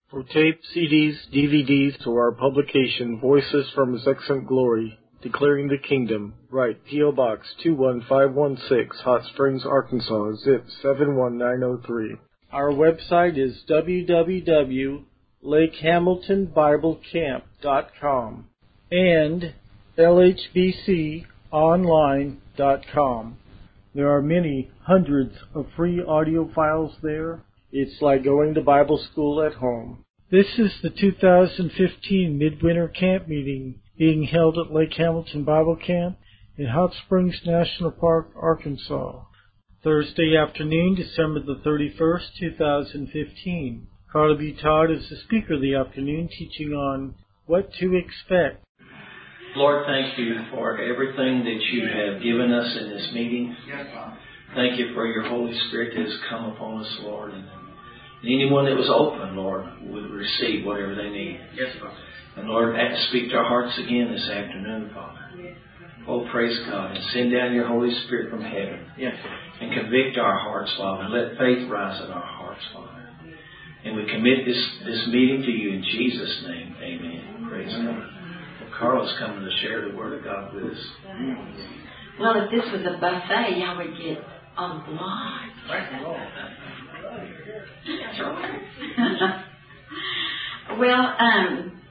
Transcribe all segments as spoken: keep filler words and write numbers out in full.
For tape, C Ds, D V Ds, or our publication, Voices from His Excellent Glory, Declaring the Kingdom, write P O. Box two one five one six, Hot Springs, Arkansas, zip seven one nine zero three. Our website is w w w dot lake hamilton bible camp dot com and l h b c online dot com. There are many hundreds of free audio files there. It's like going to Bible school at home. This is the two thousand fifteen Midwinter Camp Meeting being held at Lake Hamilton Bible Camp in Hot Springs National Park, Arkansas. Thursday afternoon, December the thirty-first, two thousand fifteen. Carla B. Todd is the speaker of the afternoon, teaching on what to expect. Lord, thank you for everything that you have given us in this meeting. Yes, Father. Thank you for your Holy Spirit that has come upon us, Lord. And anyone that was open, Lord, would receive whatever they need. Yes, Father. And Lord, speak to our hearts again this afternoon, Father. Oh, praise God. And send down your Holy Spirit from heaven. Yes. And convict our hearts, Father. And let faith rise in our hearts, Father. And we commit this, this meeting to you in Jesus' name. Amen. Praise God. Well, Carla's coming to share the Word of God with us. Well, if this was a buffet, y'all would get a lot. Thank the Lord. That's right. Well, um,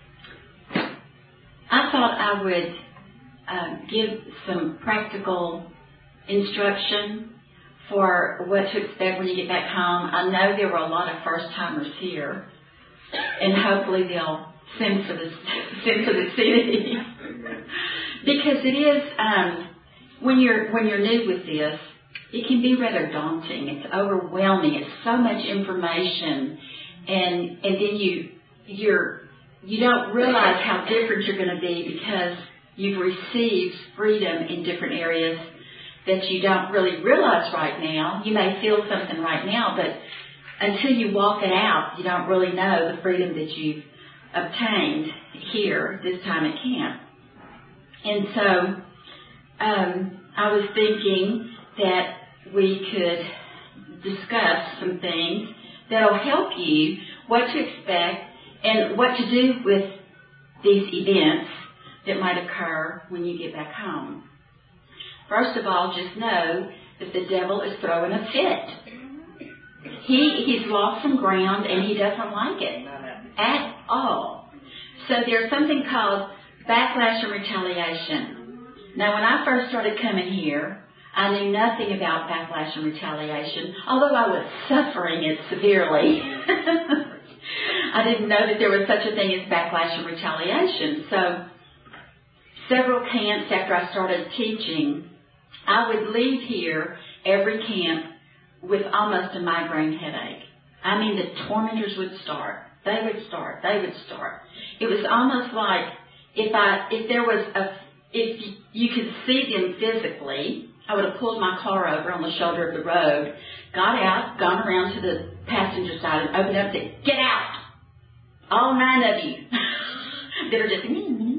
I thought I would uh, give some practical instruction for what to expect when you get back home. I know there were a lot of first-timers here, and hopefully they'll send for the, send for the C D. Because it is, um, when you're when you're new with this, it can be rather daunting. It's overwhelming. It's so much information, and and then you you're you don't realize how different you're going to be because you've received freedom in different areas that you don't really realize right now. You may feel something right now, but until you walk it out, you don't really know the freedom that you've obtained here this time at camp. And so um, I was thinking that we could discuss some things that will help you what to expect and what to do with these events that might occur when you get back home. First of all, just know that the devil is throwing a fit. He he's lost some ground and he doesn't like it at all. So there's something called backlash and retaliation. Now, when I first started coming here, I knew nothing about backlash and retaliation, although I was suffering it severely. I didn't know that there was such a thing as backlash and retaliation. So several camps after I started teaching, I would leave here every camp with almost a migraine headache. I mean, the tormentors would start. They would start. They would start. It was almost like if I, if there was a, if you could see them physically, I would have pulled my car over on the shoulder of the road, got out, gone around to the passenger side and opened up and said, "Get out! All nine of you." They were just,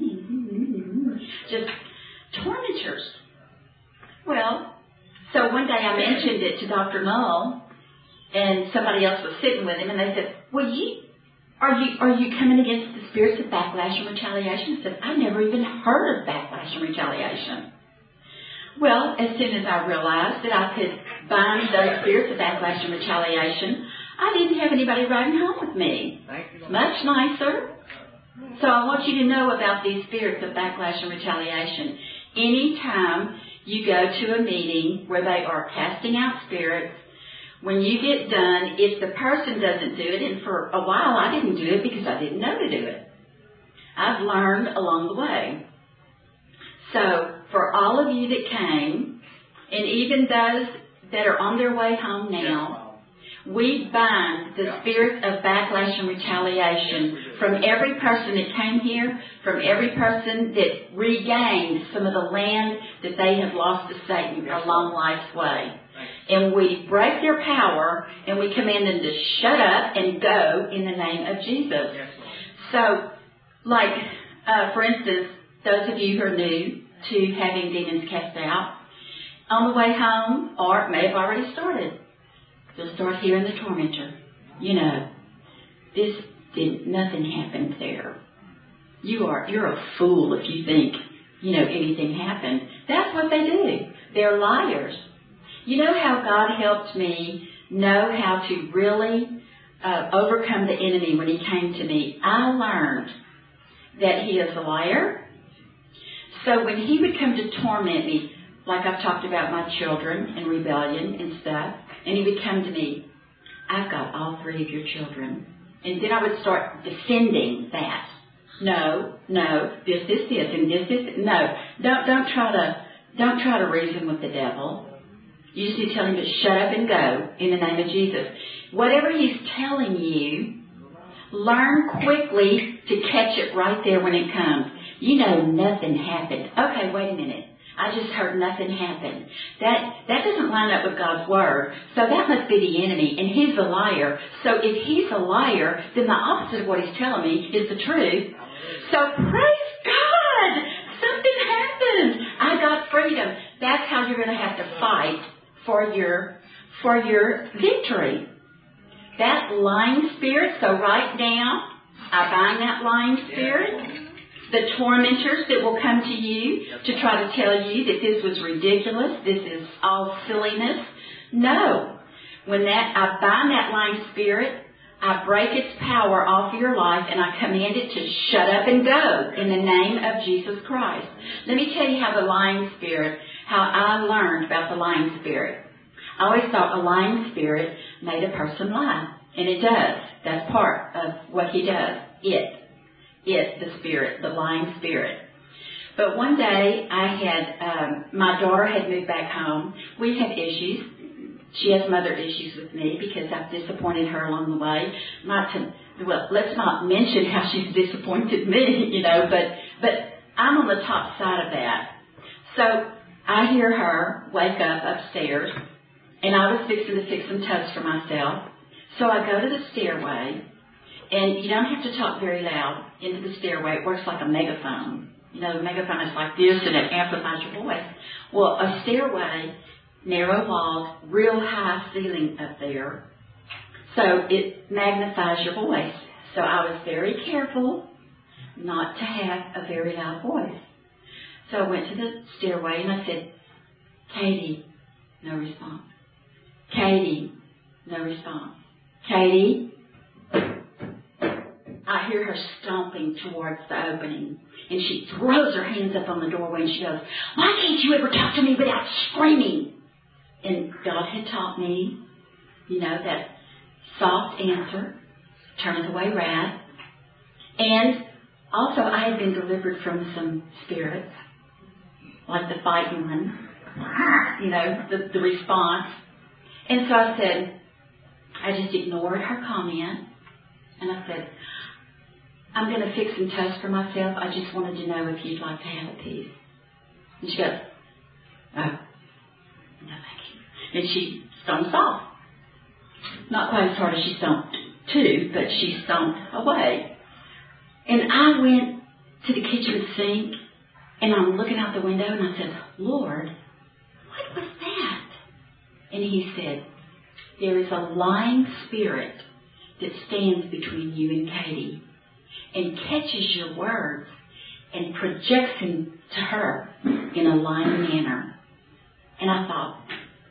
just tormentors. Well, so one day I mentioned it to Doctor Null, and somebody else was sitting with him, and they said, "Well, you, are you are you coming against the spirits of backlash and retaliation?" I said, "I never even heard of backlash and retaliation." Well, as soon as I realized that I could bind those spirits of backlash and retaliation, I didn't have anybody riding home with me. Much nicer. So I want you to know about these spirits of backlash and retaliation. Anytime you go to a meeting where they are casting out spirits, when you get done, if the person doesn't do it, and for a while I didn't do it because I didn't know to do it. I've learned along the way. So for all of you that came, and even those that are on their way home now, we bind the spirit of backlash and retaliation from every person that came here, from every person that regained some of the land that they have lost to Satan along life's way. And we break their power and we command them to shut up and go in the name of Jesus. So, like, uh, for instance, those of you who are new to having demons cast out, on the way home, or it may have already started, you'll start hearing the tormentor. You know, this didn't, nothing happened there. You are, you're a fool if you think, you know, anything happened. That's what they do. They're liars. You know how God helped me know how to really uh, overcome the enemy when he came to me? I learned that he is a liar. So when he would come to torment me, like I've talked about my children and rebellion and stuff, and he would come to me, I've got all three of your children. And then I would start defending that. No, no, this is this, and this is no. Don't don't try to don't try to reason with the devil. You just need to tell him to shut up and go in the name of Jesus. Whatever he's telling you, learn quickly to catch it right there when it comes. You know nothing happened. Okay, wait a minute. I just heard nothing happened. That that doesn't line up with God's Word. So that must be the enemy, and he's a liar. So if he's a liar, then the opposite of what he's telling me is the truth. So praise God! Something happened. I got freedom. That's how you're going to have to fight for your for your victory. That lying spirit, so right now, I bind that lying spirit. The tormentors that will come to you to try to tell you that this was ridiculous, this is all silliness. No. When that, I bind that lying spirit, I break its power off of your life, and I command it to shut up and go in the name of Jesus Christ. Let me tell you how the lying spirit, how I learned about the lying spirit. I always thought a lying spirit made a person lie, and it does. That's part of what he does. It. It, the spirit, the lying spirit. But one day I had, um, my daughter had moved back home. We had issues. She has mother issues with me because I've disappointed her along the way. Not to, well, let's not mention how she's disappointed me, you know, but, but I'm on the top side of that. So I hear her wake up upstairs, and I was fixing to fix some toast for myself. So I go to the stairway. And you don't have to talk very loud into the stairway. It works like a megaphone. You know, the megaphone is like this, and it amplifies your voice. Well, a stairway, narrow walls, real high ceiling up there. So it magnifies your voice. So I was very careful not to have a very loud voice. So I went to the stairway, and I said, Katie, no response. Katie, no response. Katie. I hear her stomping towards the opening, and she throws her hands up on the doorway, and she goes, why can't you ever talk to me without screaming? And God had taught me, you know, that soft answer turns away wrath. And also I had been delivered from some spirits, like the fighting one, you know, the, the response. And so I said, I just ignored her comment, and I said, I'm going to fix some toast for myself. I just wanted to know if you'd like to have a piece. And she goes, oh, no thank you. And she stomps off. Not quite as hard as she stomped to, but she stomped away. And I went to the kitchen sink, and I'm looking out the window, and I said, Lord, what was that? And he said, there is a lying spirit that stands between you and Katie, and catches your words and projects them to her in a lying manner. And I thought,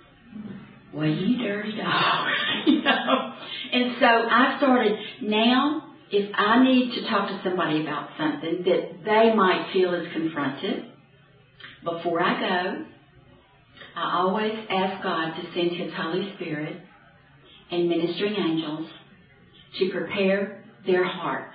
well, you dirty dog. you know? And so I started, now, if I need to talk to somebody about something that they might feel is confronted, before I go, I always ask God to send His Holy Spirit and ministering angels to prepare their hearts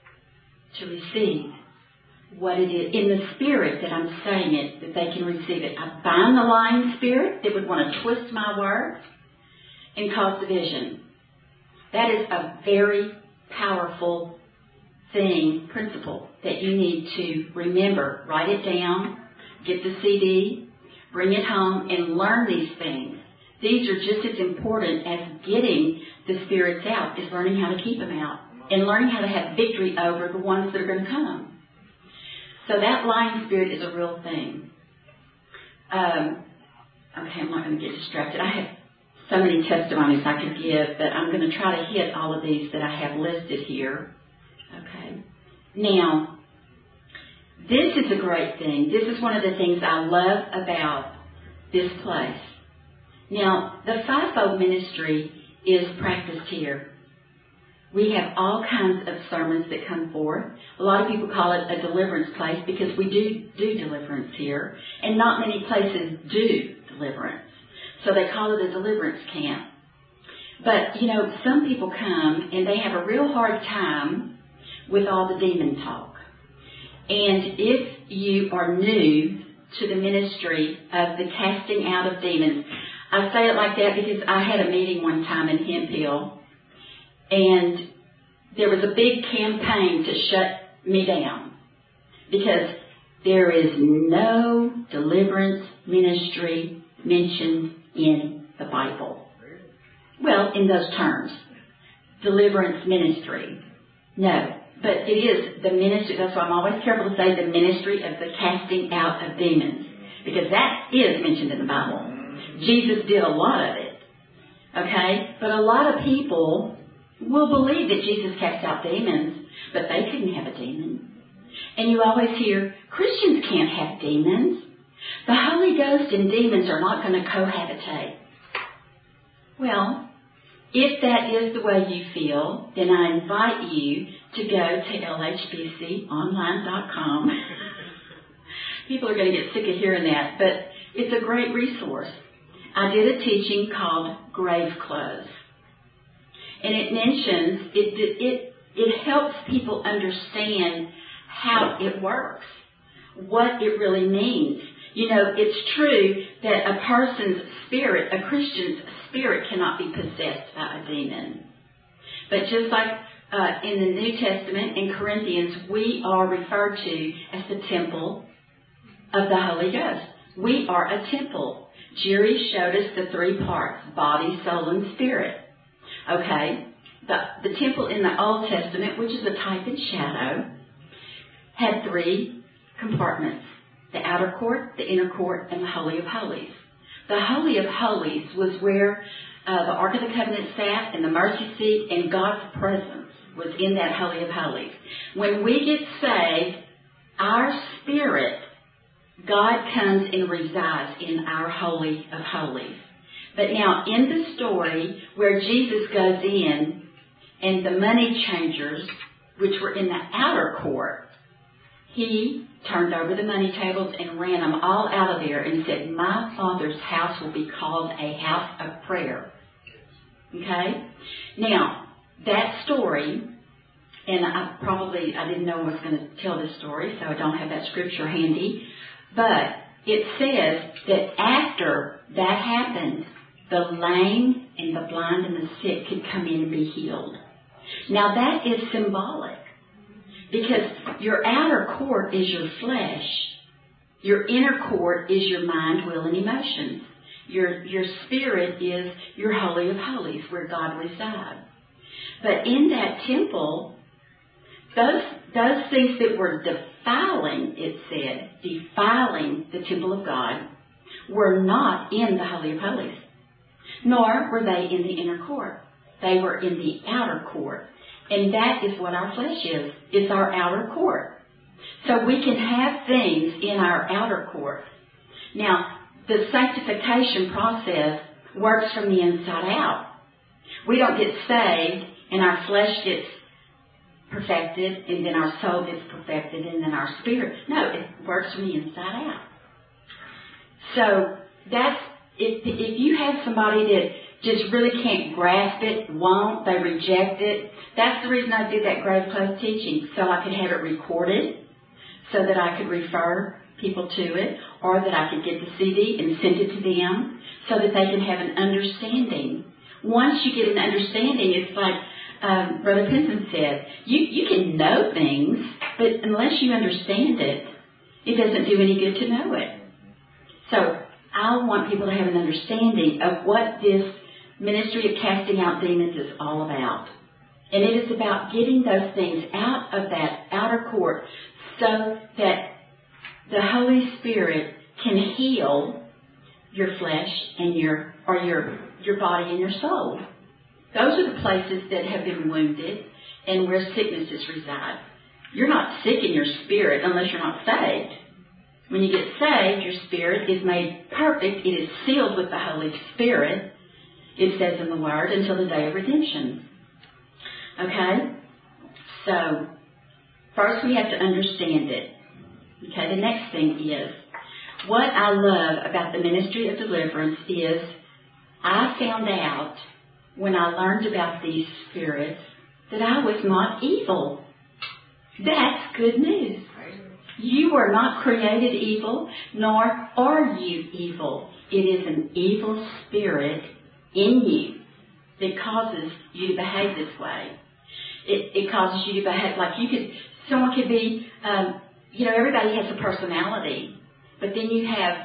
to receive what it is in the spirit that I'm saying it, that they can receive it. I bind the lying spirit that would want to twist my words and cause division. That is a very powerful thing, principle, that you need to remember. Write it down, get the C D, bring it home, and learn these things. These are just as important as getting the spirits out, is learning how to keep them out and learning how to have victory over the ones that are going to come. So that lying spirit is a real thing. Um, okay, I'm not going to get distracted. I have so many testimonies I could give, but I'm going to try to hit all of these that I have listed here. Okay. Now, this is a great thing. This is one of the things I love about this place. Now, the fivefold ministry is practiced here. We have all kinds of sermons that come forth. A lot of people call it a deliverance place because we do do deliverance here, and not many places do deliverance. So they call it a deliverance camp. But, you know, some people come and they have a real hard time with all the demon talk. And if you are new to the ministry of the casting out of demons, I say it like that because I had a meeting one time in Hemp Hill, and there was a big campaign to shut me down because there is no deliverance ministry mentioned in the Bible. Well, in those terms. Deliverance ministry. No. But it is the ministry. That's why I'm always careful to say the ministry of the casting out of demons. Because that is mentioned in the Bible. Jesus did a lot of it. Okay? But a lot of people will believe that Jesus cast out demons, but they couldn't have a demon. And you always hear, Christians can't have demons. The Holy Ghost and demons are not going to cohabitate. Well, if that is the way you feel, then I invite you to go to L H B C online dot com. People are going to get sick of hearing that, but it's a great resource. I did a teaching called Grave Clothes. And it mentions, it, it, it helps people understand how it works, what it really means. You know, it's true that a person's spirit, a Christian's spirit, cannot be possessed by a demon. But just like uh, in the New Testament, in Corinthians, we are referred to as the temple of the Holy Ghost. We are a temple. Jerry showed us the three parts, body, soul, and spirit. Okay? The, the temple in the Old Testament, which is a type and shadow, had three compartments. The outer court, the inner court, and the Holy of Holies. The Holy of Holies was where uh, the Ark of the Covenant sat, and the mercy seat, and God's presence was in that Holy of Holies. When we get saved, our spirit, God comes and resides in our Holy of Holies. But now, in the story where Jesus goes in, and the money changers, which were in the outer court, He turned over the money tables and ran them all out of there and said, my Father's house will be called a house of prayer. Okay? Now, that story, and I probably, I didn't know I was going to tell this story, so I don't have that scripture handy, but it says that after that happened, the lame and the blind and the sick could come in and be healed. Now, that is symbolic. Because your outer court is your flesh. Your inner court is your mind, will, and emotions. Your, your spirit is your Holy of Holies, where God resides. But in that temple, those, those things that were defiling, it said, defiling the temple of God, were not in the Holy of Holies. Nor were they in the inner court. They were in the outer court. And that is what our flesh is. It's our outer court. So we can have things in our outer court. Now, the sanctification process works from the inside out. We don't get saved and our flesh gets perfected and then our soul gets perfected and then our spirit. No, it works from the inside out. So that's, if, if you have somebody that just really can't grasp it, won't, they reject it. That's the reason I did that grave clothes teaching, so I could have it recorded, so that I could refer people to it, or that I could get the C D and send it to them, so that they can have an understanding. Once you get an understanding, it's like um, Brother Pinson said, you, you can know things, but unless you understand it, it doesn't do any good to know it. So I want people to have an understanding of what this ministry of casting out demons is all about. And it is about getting those things out of that outer court so that the Holy Spirit can heal your flesh and your, or your, your body and your soul. Those are the places that have been wounded and where sicknesses reside. You're not sick in your spirit unless you're not saved. When you get saved, your spirit is made perfect. It is sealed with the Holy Spirit, it says in the Word, until the day of redemption. Okay? So, first we have to understand it. Okay, the next thing is, what I love about the ministry of deliverance is I found out when I learned about these spirits that I was not evil. That's good news. You were not created evil, nor are you evil. It is an evil spirit in you that causes you to behave this way. It, it causes you to behave like you could, someone could be, um, you know, everybody has a personality, but then you have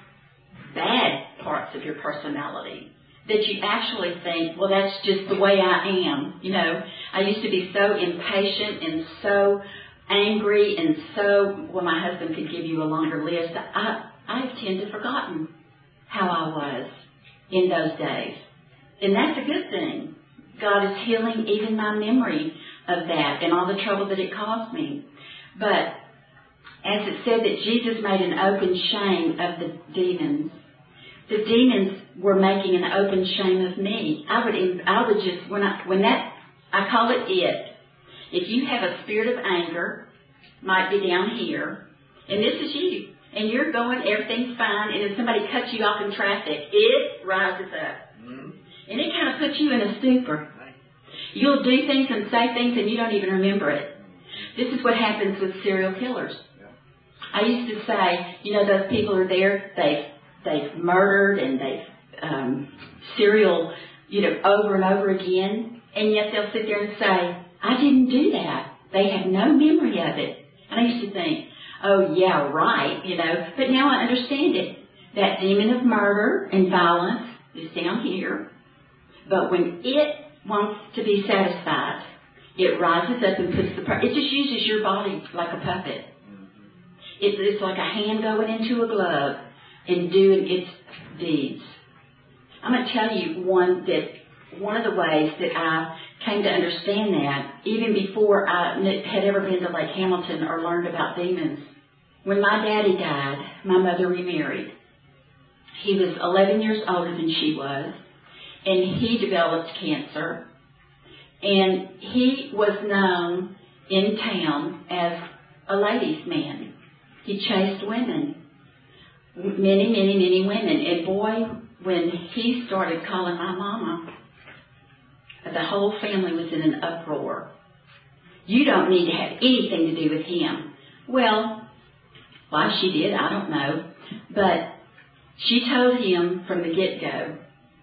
bad parts of your personality that you actually think, well, that's just the way I am. You know, I used to be so impatient and so angry and so, well, my husband could give you a longer list. I, I've tended to forgotten how I was in those days. And that's a good thing. God is healing even my memory of that and all the trouble that it caused me. But as it said that Jesus made an open shame of the demons, the demons were making an open shame of me. I would, I would just, when I, when that, I call it it. If you have a spirit of anger, might be down here, and this is you, and you're going, everything's fine, and if somebody cuts you off in traffic, it rises up. Mm-hmm. And it kind of puts you in a stupor. You'll do things and say things, and you don't even remember it. This is what happens with serial killers. I used to say, you know, those people are there, they've, they've murdered, and they've um, serial, you know, over and over again, and yet they'll sit there and say, I didn't do that. They have no memory of it. And I used to think, oh, yeah, right, you know. But now I understand it. That demon of murder and violence is down here. But when it wants to be satisfied, it rises up and puts the... It just uses your body like a puppet. It's, it's like a hand going into a glove and doing its deeds. I'm going to tell you one that... One of the ways that I came to understand that, even before I had ever been to Lake Hamilton or learned about demons, when my daddy died, my mother remarried. He was eleven years older than she was, and he developed cancer. And he was known in town as a ladies' man. He chased women, many, many, many women. And boy, when he started calling my mama, the whole family was in an uproar. You don't need to have anything to do with him. Well, why she did, I don't know. But she told him from the get-go,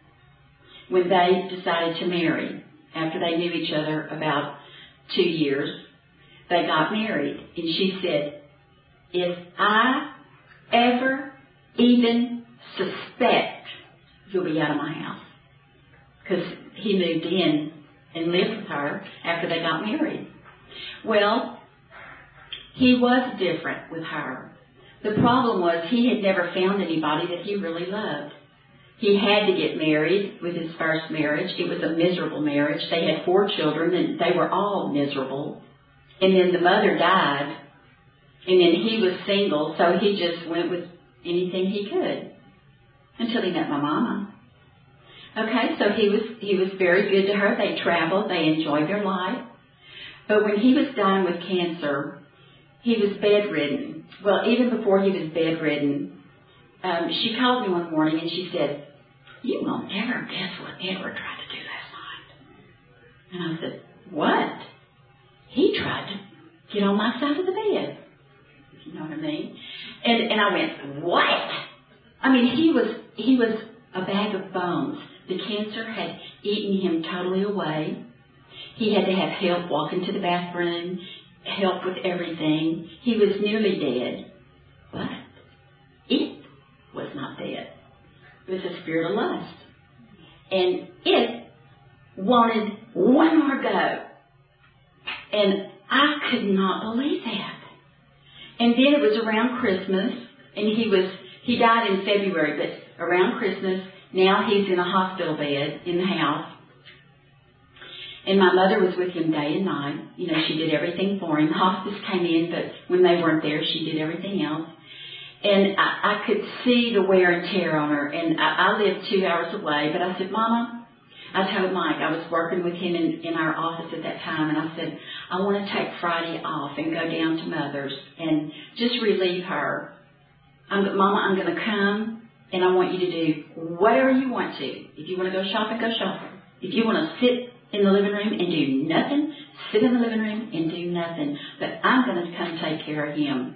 when they decided to marry, after they knew each other about two years, they got married. And she said, if I ever even suspect, you'll be out of my house. Because he moved in and lived with her after they got married. Well, he was different with her. The problem was he had never found anybody that he really loved. He had to get married with his first marriage. It was a miserable marriage. They had four children, and they were all miserable. And then the mother died, and then he was single, so he just went with anything he could until he met my mama. Okay, so he was he was very good to her. They traveled. They enjoyed their life. But when he was dying with cancer, he was bedridden. Well, even before he was bedridden, um, she called me one morning and she said, you won't ever guess what Edward tried to do last night. And I said, what? He tried to get on my side of the bed. You know what I mean? And and I went, what? I mean, he was he was a bag of bones. The cancer had eaten him totally away. He had to have help walking to the bathroom, help with everything. He was nearly dead. But it was not dead. It was a spirit of lust. And it wanted one more go. And I could not believe that. And then it was around Christmas, and he was he died in February, but around Christmas, Now he's in a hospital bed in the house. And my mother was with him day and night. You know, she did everything for him. Hospice came in, but when they weren't there, she did everything else. And I, I could see the wear and tear on her. And I, I lived two hours away, but I said, Mama, I told Mike, I was working with him in, in our office at that time, and I said, I want to take Friday off and go down to Mother's and just relieve her. I'm, Mama, I'm going to come, and I want you to do whatever you want to. If you want to go shopping, go shopping. If you want to sit in the living room and do nothing, sit in the living room and do nothing. But I'm going to come take care of him.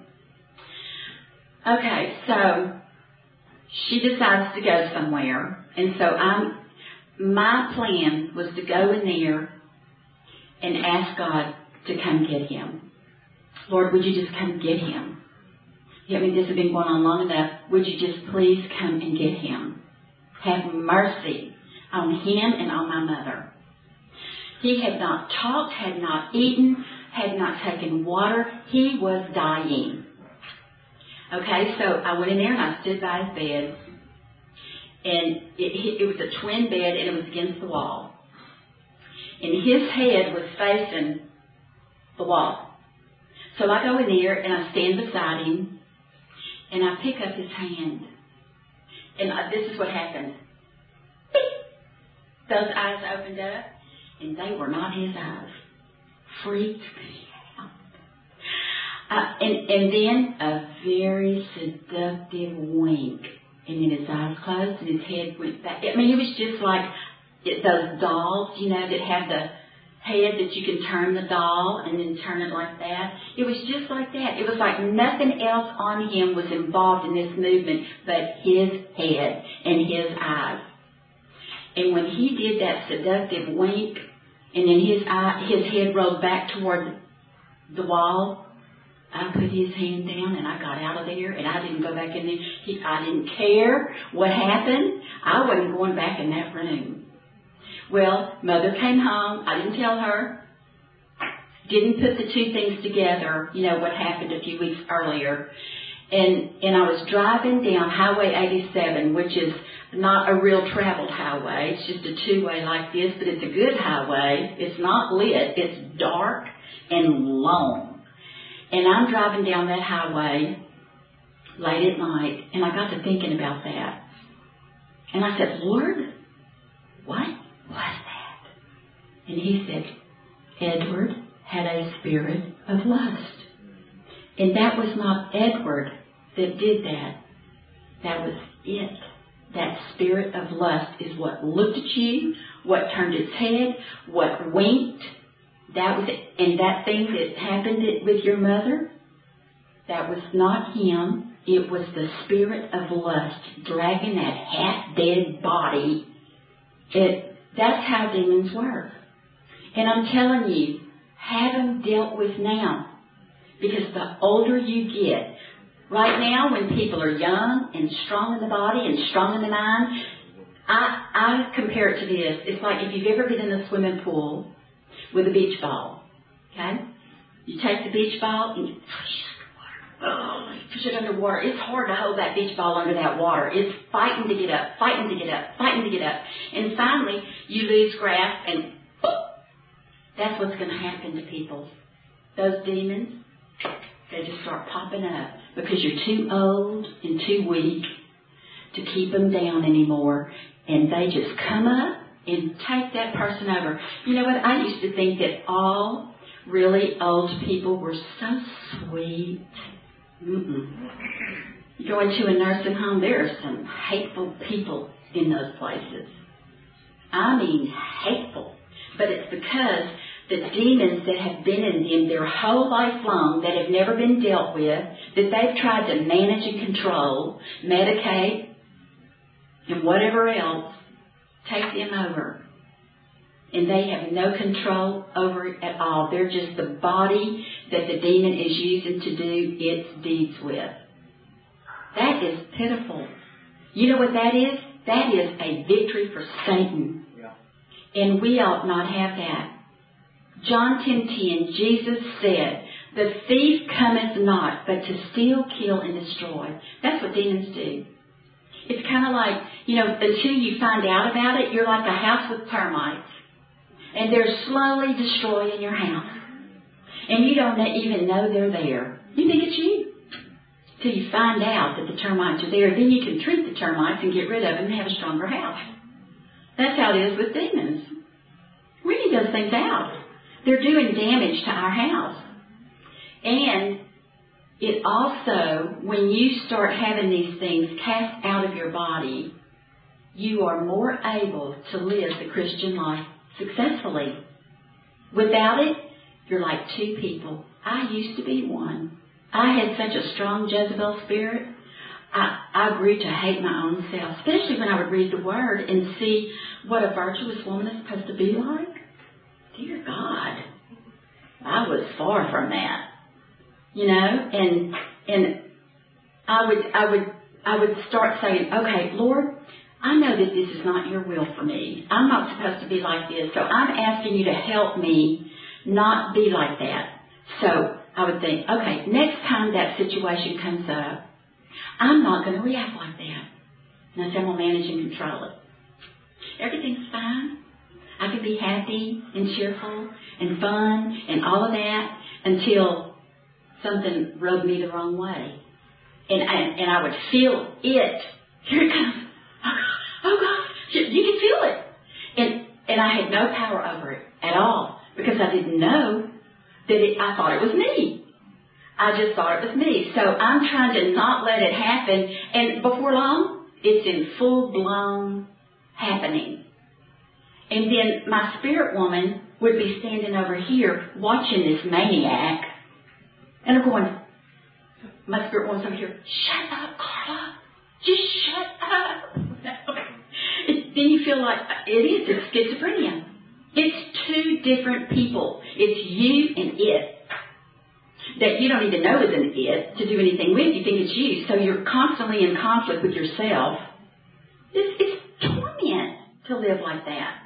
Okay, so she decides to go somewhere, and so I'm. My plan was to go in there and ask God to come get him. Lord, would you just come get him? I mean, this has been going on long enough. Would you just please come and get him? Have mercy on him and on my mother. He had not talked, had not eaten, had not taken water. He was dying. Okay, so I went in there and I stood by his bed. And it, it was a twin bed, and it was against the wall. And his head was facing the wall. So I go in there, and I stand beside him, and I pick up his hand. And I, this is what happened. Those eyes opened up, and they were not his eyes. Freaked me out. Uh, and, and then a very seductive wink. And then his eyes closed and his head went back. I mean, it was just like it, those dolls, you know, that have the head that you can turn the doll and then turn it like that. It was just like that. It was like nothing else on him was involved in this movement but his head and his eyes. And when he did that seductive wink and then his eye, his head rolled back toward the wall, I put his hand down and I got out of there and I didn't go back in there. He, I didn't care what happened. I wasn't going back in that room. Well, Mother came home. I didn't tell her. Didn't put the two things together, you know, what happened a few weeks earlier. And and I was driving down Highway eighty-seven, which is not a real traveled highway. It's just a two-way like this, but it's a good highway. It's not lit. It's dark and long. And I'm driving down that highway late at night, and I got to thinking about that. And I said, Lord, what was that? And he said, Edward had a spirit of lust. And that was not Edward that did that. That was it. That spirit of lust is what looked at you, what turned its head, what winked. That was it. And that thing that happened with your mother, that was not him. It was the spirit of lust dragging that half-dead body. It, that's how demons work. And I'm telling you, have them dealt with now. Because the older you get, right now when people are young and strong in the body and strong in the mind, I, I compare it to this. It's like if you've ever been in a swimming pool with a beach ball, okay? You take the beach ball and you push it underwater. Oh, you push it underwater. It's hard to hold that beach ball under that water. It's fighting to get up, fighting to get up, fighting to get up. And finally, you lose grasp and boop. That's what's going to happen to people. Those demons, they just start popping up because you're too old and too weak to keep them down anymore. And they just come up and take that person over. You know what? I used to think that all really old people were so sweet. Mm-mm. You go into a nursing home, there are some hateful people in those places. I mean hateful. But it's because the demons that have been in them their whole life long, that have never been dealt with, that they've tried to manage and control, medicate, and whatever else, take them over. And they have no control over it at all. They're just the body that the demon is using to do its deeds with. That is pitiful. You know what that is? That is a victory for Satan. Yeah. And we ought not have that. John ten ten, Jesus said, the thief cometh not, but to steal, kill, and destroy. That's what demons do. It's kind of like, you know, until you find out about it, you're like a house with termites. And they're slowly destroying your house. And you don't even know they're there. You think it's you. Till you find out that the termites are there. Then you can treat the termites and get rid of them and have a stronger house. That's how it is with demons. We need those things out. They're doing damage to our house. And it also, when you start having these things cast out of your body, you are more able to live the Christian life successfully. Without it, you're like two people. I used to be one. I had such a strong Jezebel spirit. I, I grew to hate my own self, especially when I would read the Word and see what a virtuous woman is supposed to be like. Dear God, I was far from that. You know, and and I would I would I would start saying, okay, Lord, I know that this is not your will for me. I'm not supposed to be like this, so I'm asking you to help me not be like that. So I would think, okay, next time that situation comes up, I'm not going to react like that. Now, so I'm going to manage and control it. Everything's fine. I can be happy and cheerful and fun and all of that until something rubbed me the wrong way. And, and, and I would feel it. Here it comes. Oh, God. You can feel it. And, and I had no power over it at all because I didn't know that it, I thought it was me. I just thought it was me. So I'm trying to not let it happen. And before long, it's in full-blown happening. And then my spirit woman would be standing over here watching this maniac. And I'm going, my spirit woman's over here, shut up, Carla. Just shut up. It, then you feel like it is. It's schizophrenia. It's two different people. It's you and it. That you don't even know is an it to do anything with. You think it's you. So you're constantly in conflict with yourself. It's, it's torment to live like that.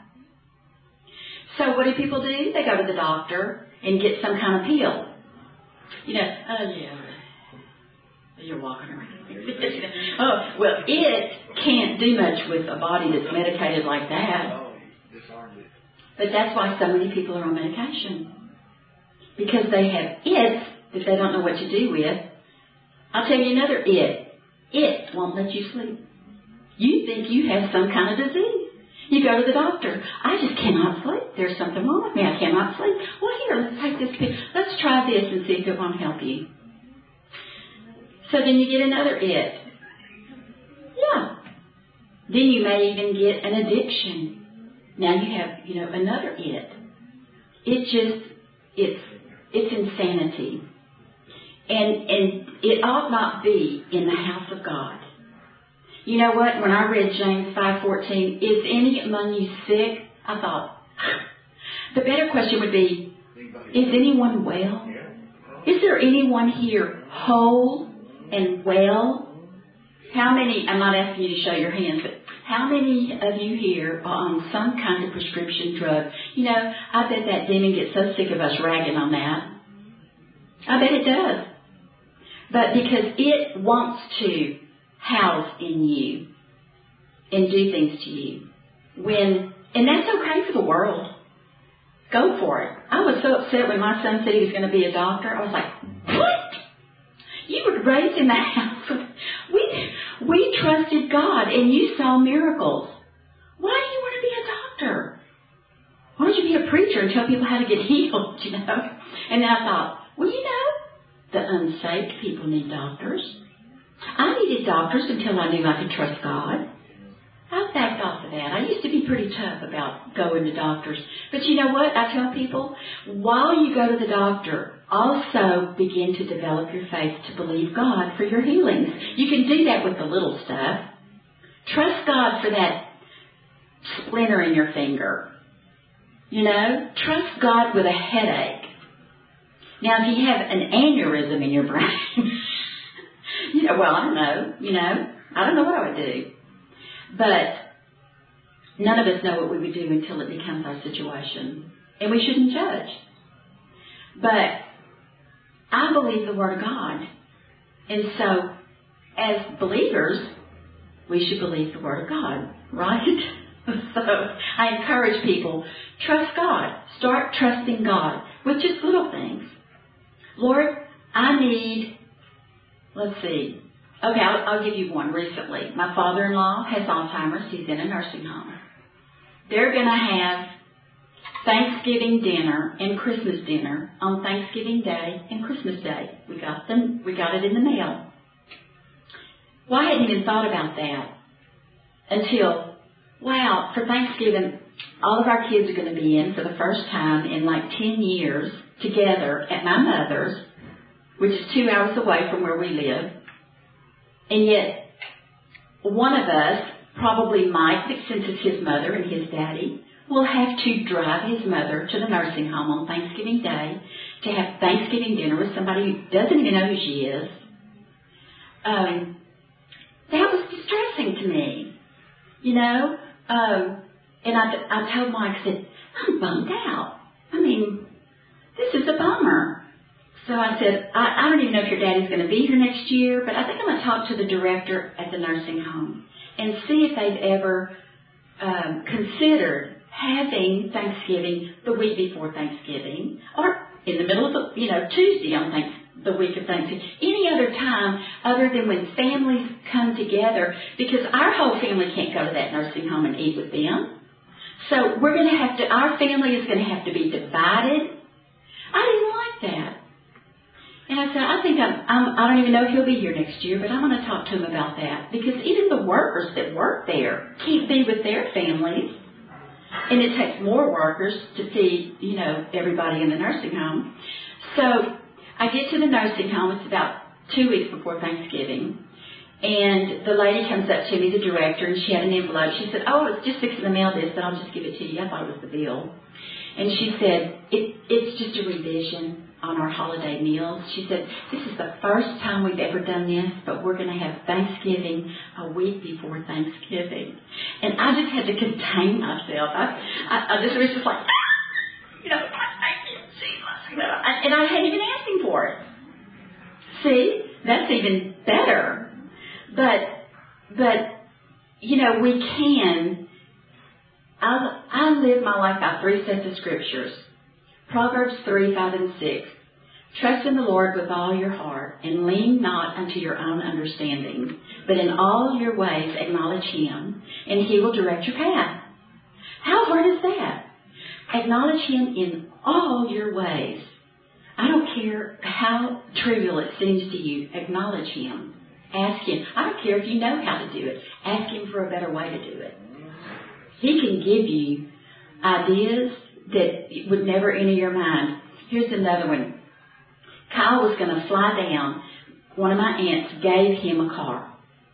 So what do people do? They go to the doctor and get some kind of pill. You know, oh yeah, you're walking around. Oh, well, it can't do much with a body that's medicated like that. But that's why so many people are on medication. Because they have it that they don't know what to do with. I'll tell you another it. It won't let you sleep. You think you have some kind of disease. You go to the doctor. I just cannot sleep. There's something wrong with me. I cannot sleep. Well, here, let's take this pill. Let's try this and see if it won't help you. So then you get another it. Yeah. Then you may even get an addiction. Now you have, you know, another it. It just, it's, it's insanity. And, and it ought not be in the house of God. You know what? When I read James five fourteen, is any among you sick? I thought, the better question would be, is anyone well? Is there anyone here whole and well? How many, I'm not asking you to show your hands, but how many of you here are on some kind of prescription drug? You know, I bet that demon gets so sick of us ragging on that. I bet it does. But because it wants to house in you and do things to you. When, and that's okay for the world. Go for it. I was so upset when my son said he was going to be a doctor. I was like, what? You were raised in the house. We, we trusted God and you saw miracles. Why do you want to be a doctor? Why don't you be a preacher and tell people how to get healed, you know? And then I thought, well, you know, the unsaved people need doctors. I needed doctors until I knew I could trust God. I backed off of that. I used to be pretty tough about going to doctors. But you know what? I tell people, while you go to the doctor, also begin to develop your faith to believe God for your healings. You can do that with the little stuff. Trust God for that splinter in your finger. You know, trust God with a headache. Now, if you have an aneurysm in your brain, you know, well, I don't know, you know, I don't know what I would do. But none of us know what we would do until it becomes our situation. And we shouldn't judge. But I believe the Word of God. And so, as believers, we should believe the Word of God, right? So I encourage people, trust God. Start trusting God with just little things. Lord, I need, let's see. Okay, I'll, I'll give you one recently. My father-in-law has Alzheimer's. He's in a nursing home. They're going to have Thanksgiving dinner and Christmas dinner on Thanksgiving Day and Christmas Day. We got them. We got it in the mail. Well, I hadn't even thought about that until, wow, for Thanksgiving, all of our kids are going to be in for the first time in like ten years together at my mother's, which is two hours away from where we live. And yet, one of us, probably Mike, since it's his mother and his daddy, will have to drive his mother to the nursing home on Thanksgiving Day to have Thanksgiving dinner with somebody who doesn't even know who she is. Um, that was distressing to me, you know. Um, and I, I told Mike, I said, I'm bummed out. I mean, this is a bummer. So I said, I, I don't even know if your daddy's going to be here next year, but I think I'm going to talk to the director at the nursing home and see if they've ever um, considered having Thanksgiving the week before Thanksgiving, or in the middle of the, you know, Tuesday on Thanksgiving, the week of Thanksgiving, any other time other than when families come together, because our whole family can't go to that nursing home and eat with them. So we're going to have to, our family is going to have to be divided. I didn't like that. And I said, I think I'm, I'm, I don't even know if he'll be here next year, but I'm going to talk to him about that, because even the workers that work there can't be with their families. And it takes more workers to feed, you know, everybody in the nursing home. So I get to the nursing home. It's about two weeks before Thanksgiving. And the lady comes up to me, the director, and she had an envelope. She said, oh, it's just fixing to mail this, but I'll just give it to you. I thought it was the bill. And she said, it, it's just a revision on our holiday meals. She said, this is the first time we've ever done this, but we're going to have Thanksgiving a week before Thanksgiving. And I just had to contain myself. I, I, I just was just like, ah! You know, thank you, Jesus. And I hadn't even asked him for it. See, that's even better. But, but, you know, we can, I, I live my life by three sets of scriptures. Proverbs three, five, and six. Trust in the Lord with all your heart, and lean not unto your own understanding, but in all your ways acknowledge Him, and He will direct your path. How hard is that? Acknowledge Him in all your ways. I don't care how trivial it seems to you. Acknowledge Him. Ask Him. I don't care if you know how to do it. Ask Him for a better way to do it. He can give you ideas that would never enter your mind. Here's another one. Kyle was going to fly down. One of my aunts gave him a car.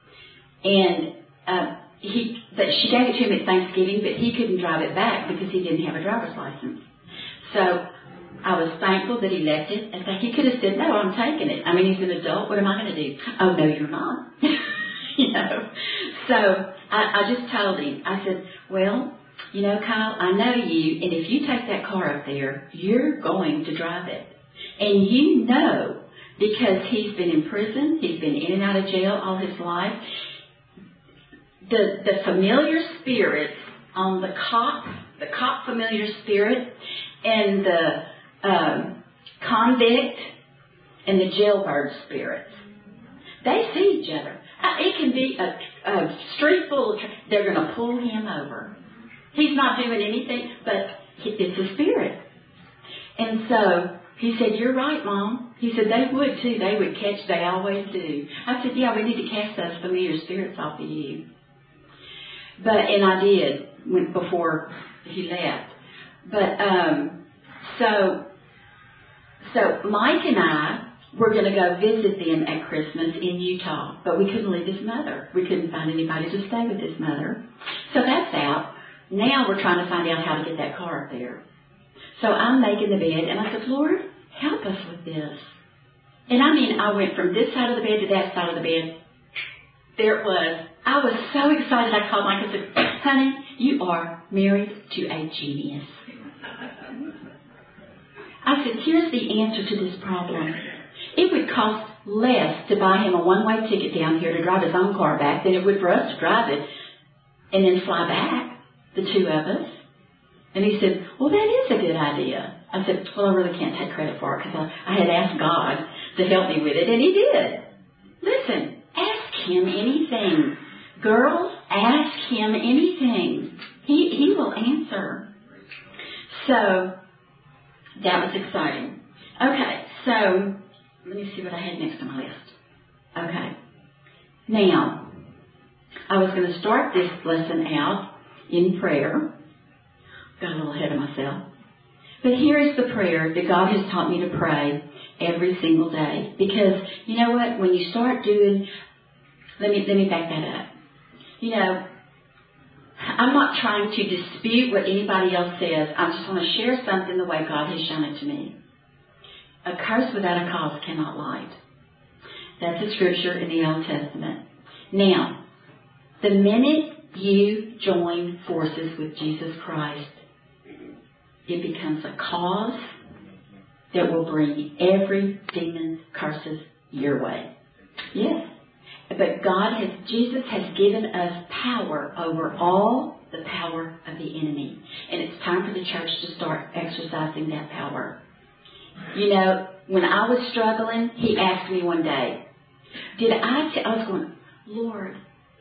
And uh, he, that she gave it to him at Thanksgiving, but he couldn't drive it back because he didn't have a driver's license. So I was thankful that he left it. And he could have said, no, I'm taking it. I mean, he's an adult. What am I going to do? Oh, no, you're not. You know. So I, I just told him. I said, well, you know, Kyle, I know you, and if you take that car up there, you're going to drive it. And you know, because he's been in prison, he's been in and out of jail all his life, the, the familiar spirits on the cop, the cop familiar spirit, and the um, convict and the jailbird spirits, they see each other. It can be a, a street full of, they're going to pull him over. He's not doing anything, but it's a spirit. And so he said, you're right, Mom. He said, they would too. They would catch, they always do. I said, yeah, we need to cast those familiar spirits off of you. But, and I did when, before he left. But, um, so, so Mike and I were going to go visit them at Christmas in Utah, but we couldn't leave his mother. We couldn't find anybody to stay with his mother. So that's out. Now we're trying to find out how to get that car up there. So I'm making the bed, and I said, Lord, help us with this. And I mean, I went from this side of the bed to that side of the bed. There it was. I was so excited. I called Mike and said, honey, you are married to a genius. I said, here's the answer to this problem. It would cost less to buy him a one-way ticket down here to drive his own car back than it would for us to drive it and then fly back, the two of us. And he said, well, that is a good idea. I said, well, I really can't take credit for it because I, I had asked God to help me with it, and he did. Listen, ask him anything. Girls, ask him anything. He, he will answer. So, that was exciting. Okay, so, let me see what I had next on my list. Okay. Now, I was going to start this lesson out in prayer. Got a little ahead of myself. But here is the prayer that God has taught me to pray every single day. Because, you know what? When you start doing... Let me, let me back that up. You know, I'm not trying to dispute what anybody else says. I just want to share something the way God has shown it to me. A curse without a cause cannot lie. That's a scripture in the Old Testament. Now, the minute you join forces with Jesus Christ, it becomes a cause that will bring every demon's curses your way. Yes. But God has, Jesus has given us power over all the power of the enemy. And it's time for the church to start exercising that power. You know, when I was struggling, he asked me one day, did I, t- I was going, Lord,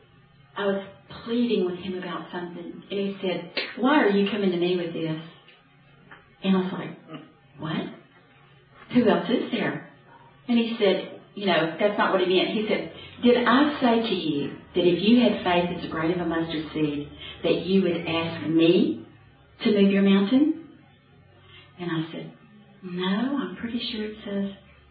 I was pleading with him about something. And he said, why are you coming to me with this? And I was like, what? Who else is there? And he said, you know, that's not what he meant. He said, did I say to you that if you had faith as a grain of a mustard seed, that you would ask me to move your mountain? And I said, no, I'm pretty sure it says,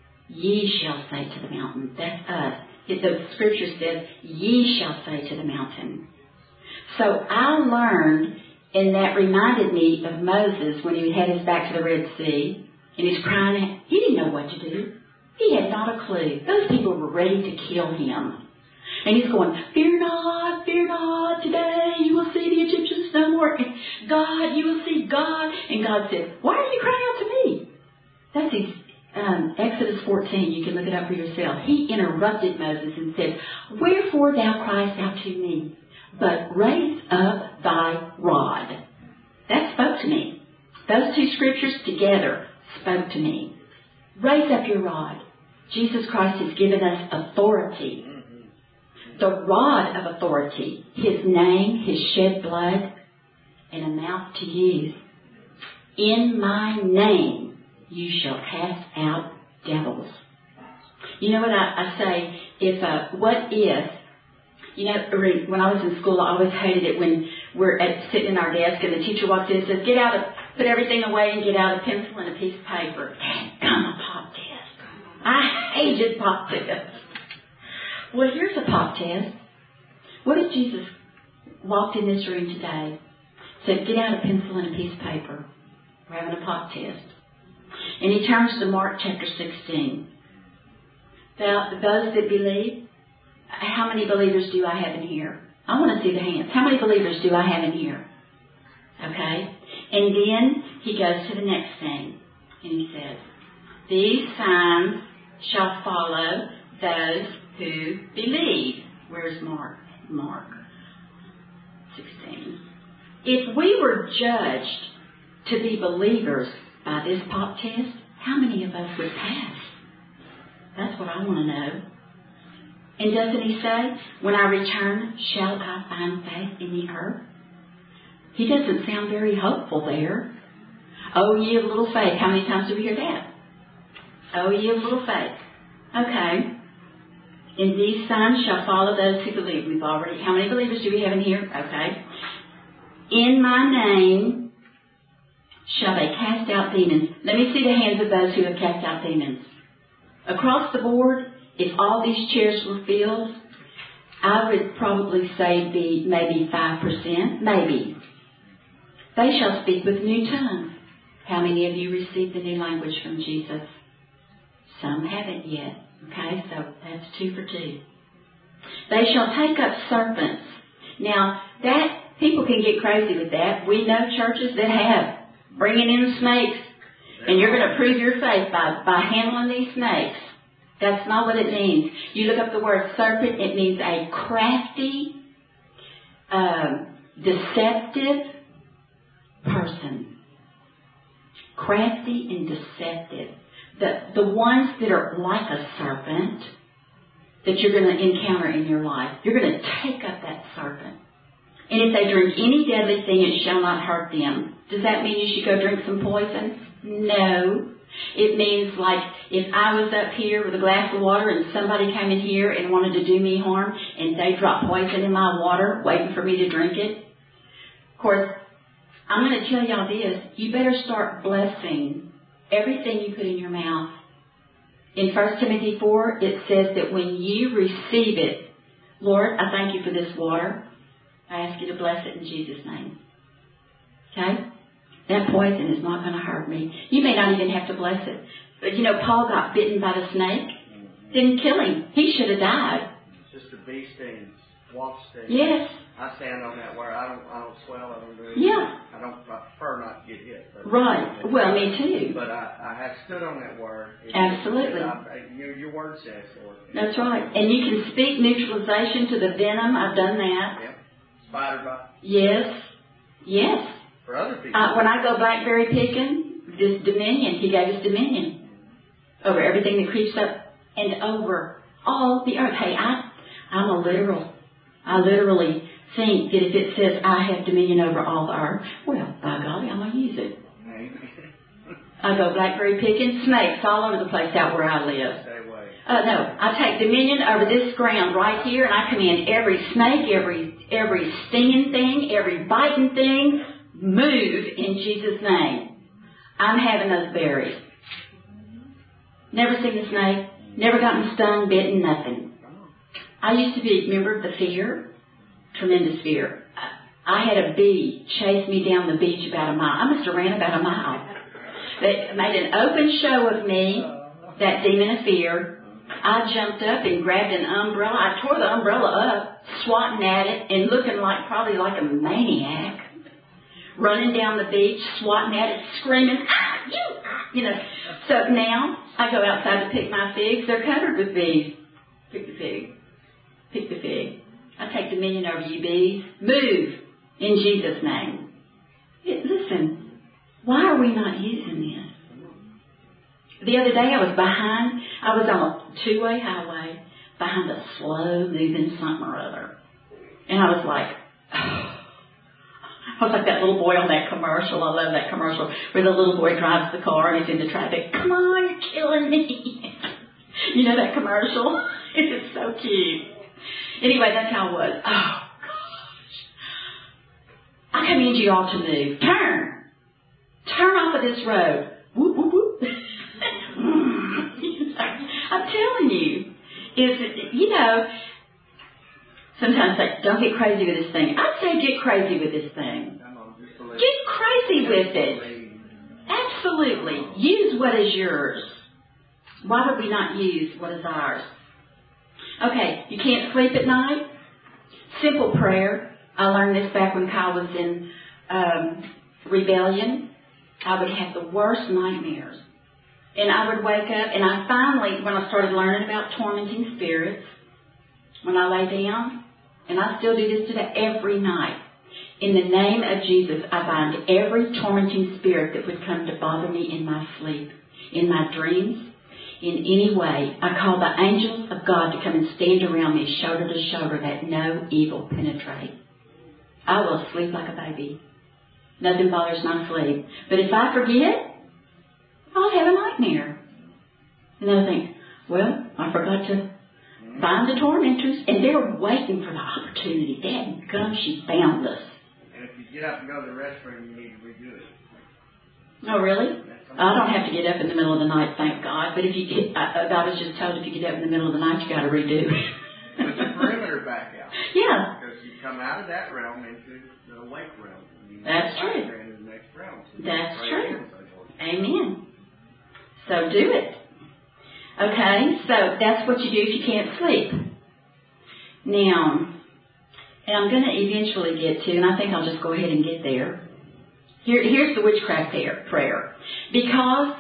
ye shall say to the mountain. That's us. It, the scripture says, ye shall say to the mountain. So I learned, and that reminded me of Moses when he had his back to the Red Sea, and he's crying. He didn't know what to do. He had not a clue. Those people were ready to kill him. And he's going, fear not, fear not, today you will see the Egyptians no more. And God, you will see God. And God said, why are you crying out to me? That's his, um, Exodus fourteen. You can look it up for yourself. He interrupted Moses and said, wherefore thou criest out to me? But raise up thy rod. That spoke to me. Those two scriptures together spoke to me. Raise up your rod. Jesus Christ has given us authority. The rod of authority. His name, his shed blood, and a mouth to use. In my name you shall cast out devils. You know what I, I say? If uh, what if, you know, when I was in school, I always hated it when we're at, sitting in our desk and the teacher walks in and says, get out of, put everything away and get out a pencil and a piece of paper. Come a pop test. I hated pop tests. Well, here's a pop test. What if Jesus walked in this room today, said, get out a pencil and a piece of paper. We're having a pop test. And he turns to Mark chapter sixteen. Those that believe, how many believers do I have in here? I want to see the hands. How many believers do I have in here? Okay? And then he goes to the next thing. And he says, these signs shall follow those who believe. Where's Mark? Mark sixteen. If we were judged to be believers by this pop test, how many of us would pass? That's what I want to know. And doesn't he say, when I return, shall I find faith in the earth? He doesn't sound very hopeful there. Oh, ye of little faith. How many times do we hear that? Oh, ye of little faith. Okay. And these signs shall follow those who believe. We've already, how many believers do we have in here? Okay. In my name shall they cast out demons. Let me see the hands of those who have cast out demons. Across the board, if all these chairs were filled, I would probably say be maybe five percent, maybe. They shall speak with new tongues. How many of you received the new language from Jesus? Some haven't yet. Okay, so that's two for two. They shall take up serpents. Now, that, people can get crazy with that. We know churches that have, bringing in snakes. And you're going to prove your faith by, by handling these snakes. That's not what it means. You look up the word serpent, it means a crafty, um, deceptive person. Crafty and deceptive. The, the ones that are like a serpent that you're going to encounter in your life, you're going to take up that serpent. And if they drink any deadly thing, it shall not hurt them. Does that mean you should go drink some poison? No. It means like if I was up here with a glass of water and somebody came in here and wanted to do me harm and they dropped poison in my water waiting for me to drink it. Of course, I'm going to tell y'all this. You better start blessing everything you put in your mouth. In First Timothy four, it says that when you receive it, Lord, I thank you for this water. I ask you to bless it in Jesus' name. Okay? That poison is not going to hurt me. You may not even have to bless it. But you know, Paul got bitten by the snake. Didn't kill him. He should have died. It's just a bee stings, wasp stings. Yes. I stand on that where I don't, I don't swell, I don't do it. Yeah. I don't, I prefer not to get hit. But right. Well, me too. But I, I have stood on that word. It, Absolutely. It, I, your, your word says, Lord. That's right. And you can speak neutralization to the venom. I've done that. Yep. Spider bite. Yes. Yes. For other people. Uh, when I go blackberry picking, this dominion, he gave us dominion over everything that creeps up and over all the earth. Hey, I, I'm a literal. I literally think that if it says I have dominion over all the earth, well, by golly, I'm going to use it. I go blackberry picking, snakes all over the place out where I live. Stay away. Uh, no, I take dominion over this ground right here, and I command every snake, every every stinging thing, every biting thing, move in Jesus' name. I'm having those berries. Never seen a snake, never gotten stung, bitten, nothing. I used to be, remember the fear? Tremendous fear. I had a bee chase me down the beach about a mile. I must have ran about a mile. They made an open show of me, that demon of fear. I jumped up and grabbed an umbrella. I tore the umbrella up, swatting at it, and looking like probably like a maniac. Running down the beach, swatting at it, screaming, ah, you, ah, you know. So now I go outside to pick my figs. They're covered with bees. Pick the fig. Pick the fig. I take dominion over you, bees. Move in Jesus' name. It, listen, why are we not using this? The other day I was behind, I was on a two-way highway behind a slow-moving something or other. And I was like, oh. I was like that little boy on that commercial. I love that commercial where the little boy drives the car and he's in the traffic. Come on, you're killing me. You know that commercial? It is so cute. Anyway, that's how it was. Oh, gosh. I command you all to move. Turn. Turn off of this road. Whoop, whoop, whoop. I'm telling you. Is it, you know, sometimes say, don't get crazy with this thing. I say get crazy with this thing. Get crazy with it. Absolutely. Use what is yours. Why would we not use what is ours? Okay, you can't sleep at night? Simple prayer. I learned this back when Kyle was in um, rebellion. I would have the worst nightmares. And I would wake up, and I finally, when I started learning about tormenting spirits, when I lay down, and I still do this today, every night, in the name of Jesus, I bind every tormenting spirit that would come to bother me in my sleep, in my dreams, in any way. I call the angels of God to come and stand around me, shoulder to shoulder, that no evil penetrate. I will sleep like a baby. Nothing bothers my sleep. But if I forget, I'll have a nightmare. And then I think, well, I forgot to bind the tormentors, and they're waiting for the opportunity. Dad, gum, she found us. And if you get up and go to the restroom, you need to redo it. Oh, really? I don't have to get up in the middle of the night, thank God. But if you get, I, I was just told if you get up in the middle of the night, you got to redo. Put the perimeter back out. Yeah. Because you come out of that realm into the awake realm. That's true. Into the next realm. So That's true. Amen. So do it. Okay, so that's what you do if you can't sleep. Now, and I'm going to eventually get to, and I think I'll just go ahead and get there. Here, here's the witchcraft prayer. Because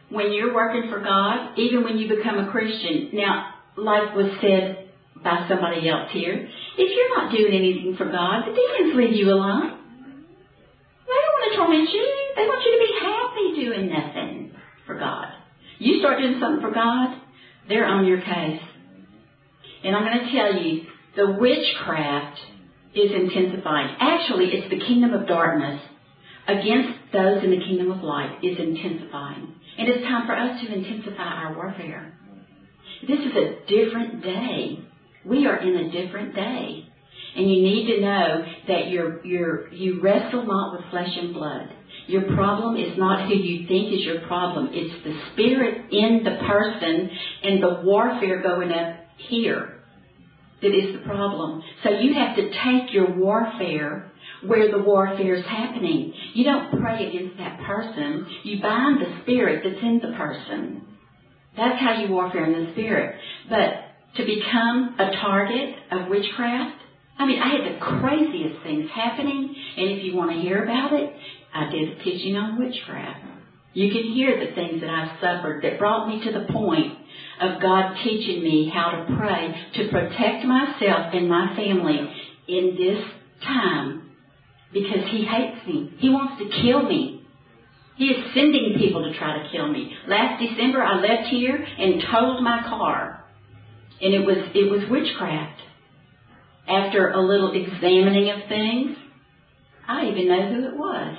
when you're working for God, even when you become a Christian, now, like was said by somebody else here, if you're not doing anything for God, the demons leave you alone. They don't want to torment you. They want you to be happy doing nothing for God. You start doing something for God, they're on your case. And I'm going to tell you, the witchcraft is intensifying. Actually, it's the kingdom of darkness against those in the kingdom of light is intensifying. And it's time for us to intensify our warfare. This is a different day. We are in a different day. And you need to know that you're, you're, you wrestle not with flesh and blood. Your problem is not who you think is your problem. It's the spirit in the person and the warfare going up here that is the problem. So you have to take your warfare where the warfare is happening. You don't pray against that person. You bind the spirit that's in the person. That's how you warfare in the spirit. But to become a target of witchcraft, I mean, I had the craziest things happening, and if you want to hear about it, I did a teaching on witchcraft. You can hear the things that I suffered that brought me to the point of God teaching me how to pray to protect myself and my family in this time, because He hates me. He wants to kill me. He is sending people to try to kill me. Last December, I left here and totaled my car, and it was it was witchcraft. After a little examining of things, I even know who it was.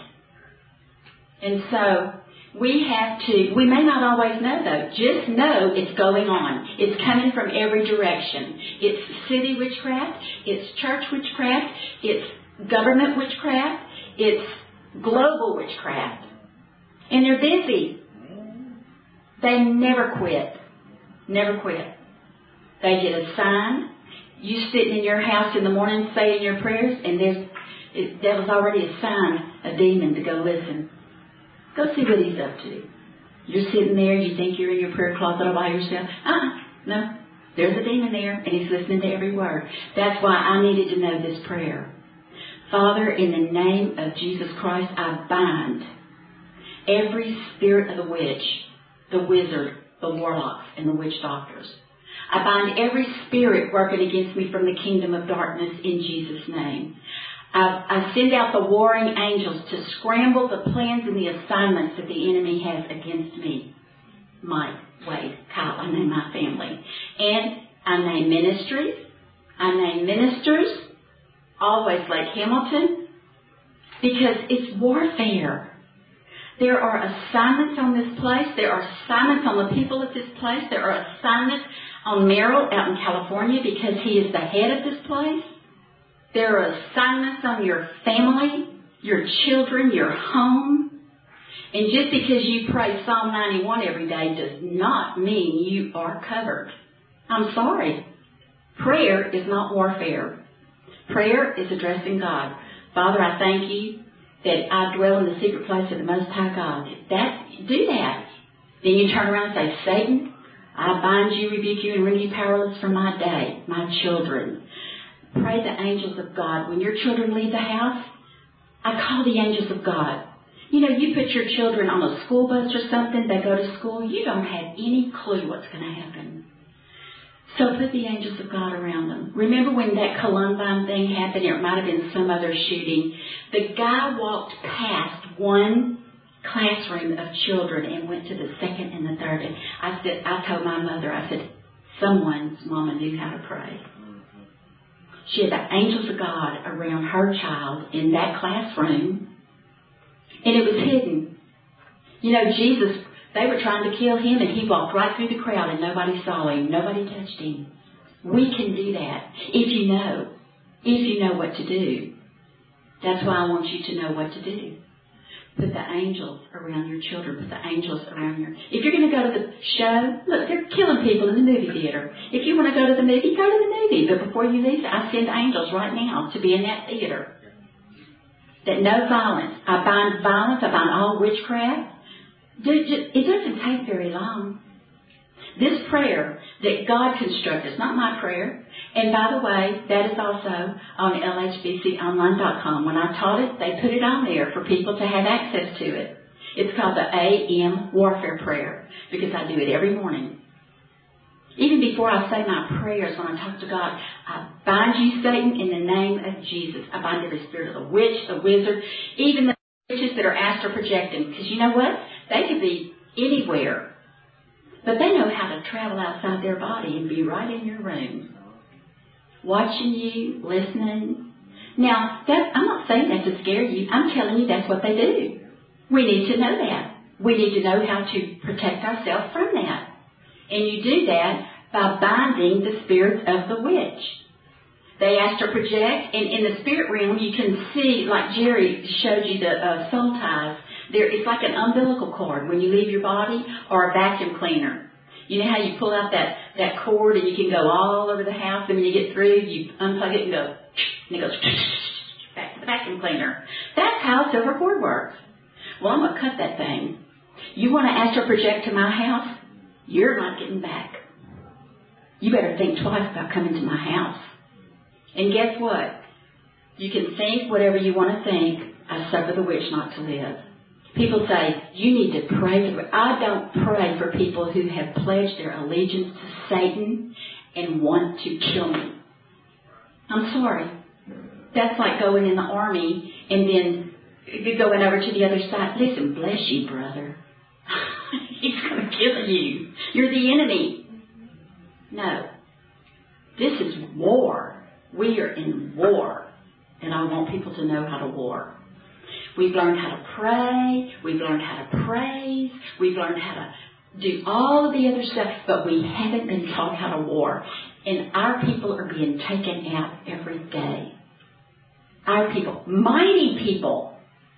And so we have to, we may not always know though, just know it's going on. It's coming from every direction. It's city witchcraft, it's church witchcraft, it's government witchcraft, it's global witchcraft. And they're busy. They never quit. Never quit. They get assigned. You sitting in your house in the morning saying your prayers, and there's it, devil's already assigned a demon to go listen. Go see what he's up to. You're sitting there, you think you're in your prayer closet all by yourself. Uh-uh, no. There's a demon there, and he's listening to every word. That's why I needed to know this prayer. Father, in the name of Jesus Christ, I bind every spirit of the witch, the wizard, the warlocks, and the witch doctors. I bind every spirit working against me from the kingdom of darkness in Jesus' name. I, I send out the warring angels to scramble the plans and the assignments that the enemy has against me. Mike, Wade, Kyle, I name my family. And I name ministries. I name ministers. Always Lake Hamilton. Because it's warfare. There are assignments on this place. There are assignments on the people of this place. There are assignments on Merrill out in California because he is the head of this place. There are assignments on your family, your children, your home. And just because you pray Psalm ninety-one every day does not mean you are covered. I'm sorry. Prayer is not warfare. Prayer is addressing God. Father, I thank you that I dwell in the secret place of the Most High God. That, do that. Then you turn around and say, Satan, I bind you, rebuke you, and render you powerless for my day, my children. Pray the angels of God. When your children leave the house, I call the angels of God. You know, you put your children on a school bus or something, they go to school, you don't have any clue what's going to happen. So put the angels of God around them. Remember when that Columbine thing happened, or it might have been some other shooting, the guy walked past one classroom of children and went to the second and the third. And I said, I told my mother, I said, someone's mama knew how to pray. She had the angels of God around her child in that classroom, and it was hidden. You know, Jesus, they were trying to kill him, and he walked right through the crowd, and nobody saw him. Nobody touched him. We can do that if you know, if you know what to do. That's why I want you to know what to do. Put the angels around your children. Put the angels around your... If you're going to go to the show, look, they're killing people in the movie theater. If you want to go to the movie, go to the movie. But before you leave, I send angels right now to be in that theater. That no violence. I bind violence. I bind all witchcraft. It doesn't take very long. This prayer that God constructed, it's not my prayer. And by the way, that is also on L H B C online dot com. When I taught it, they put it on there for people to have access to it. It's called the A M warfare prayer because I do it every morning. Even before I say my prayers, when I talk to God, I bind you, Satan, in the name of Jesus. I bind every spirit of the witch, the wizard, even the witches that are astral projecting. Because you know what? They could be anywhere. But they know how to travel outside their body and be right in your room. Watching you, listening. Now, that, I'm not saying that to scare you. I'm telling you that's what they do. We need to know that. We need to know how to protect ourselves from that. And you do that by binding the spirits of the witch. They astral project, and in the spirit realm you can see, like Jerry showed you the uh, soul ties. There, it's like an umbilical cord when you leave your body, or a vacuum cleaner. You know how you pull out that, that cord and you can go all over the house, and when you get through, you unplug it and go, and it goes back to the vacuum cleaner. That's how a silver cord works. Well, I'm going to cut that thing. You want to astral project to my house? You're not getting back. You better think twice about coming to my house. And guess what? You can think whatever you want to think. I suffer the witch not to live. People say, you need to pray for... I don't pray for people who have pledged their allegiance to Satan and want to kill me. I'm sorry. That's like going in the army and then going over to the other side. Listen, bless you, brother. He's going to kill you. You're the enemy. No. This is war. We are in war. And I want people to know how to war. We've learned how to pray. We've learned how to praise. We've learned how to do all of the other stuff. But we haven't been taught how to war. And our people are being taken out every day. Our people. Mighty people.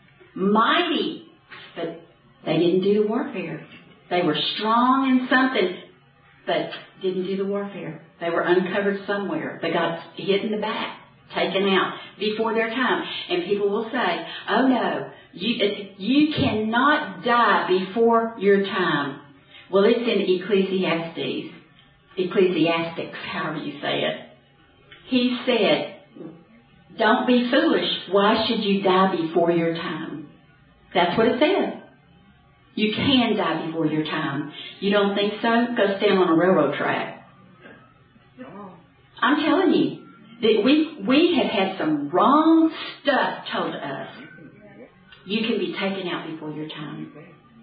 Mighty. But they didn't do the warfare. They were strong in something, but didn't do the warfare. They were uncovered somewhere. They got hit in the back, taken out before their time. And people will say, oh no, you, it, you cannot die before your time. Well, it's in Ecclesiastes, Ecclesiastics, however you say it. He said, don't be foolish. Why should you die before your time? That's what it says. You can die before your time. You don't think so? Go stand on a railroad track. I'm telling you, that we we have had some wrong stuff told to us. You can be taken out before your time.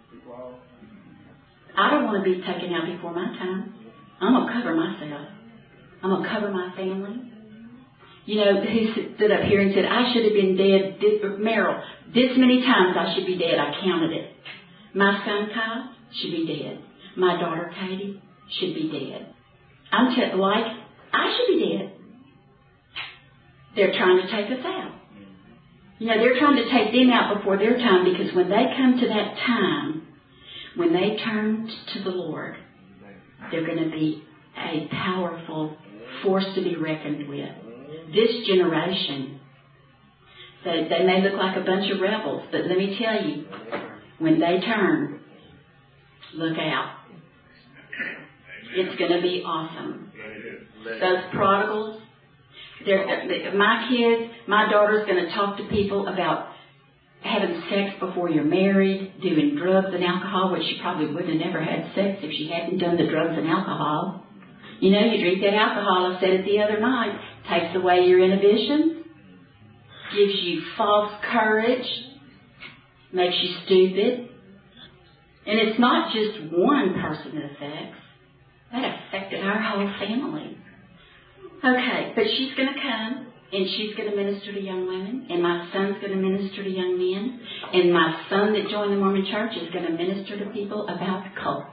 I don't want to be taken out before my time. I'm going to cover myself. I'm going to cover my family. You know, who stood up here and said, I should have been dead, this, Meryl, this many times I should be dead. I counted it. My son Kyle should be dead. My daughter Katie should be dead. I'm t- like, I should be dead. They're trying to take us out. You know, they're trying to take them out before their time, because when they come to that time, when they turn to the Lord, they're going to be a powerful force to be reckoned with. This generation, they, they may look like a bunch of rebels, but let me tell you, when they turn, look out. It's going to be awesome. Those prodigals, they're, my kids, my daughter's going to talk to people about having sex before you're married, doing drugs and alcohol, which she probably wouldn't have never had sex if she hadn't done the drugs and alcohol. You know, you drink that alcohol, I said it the other night, takes away your inhibitions, gives you false courage, makes you stupid. And it's not just one person it affects. That affected our whole family. Okay, but she's going to come, and she's going to minister to young women, and my son's going to minister to young men, and my son that joined the Mormon Church is going to minister to people about the cults.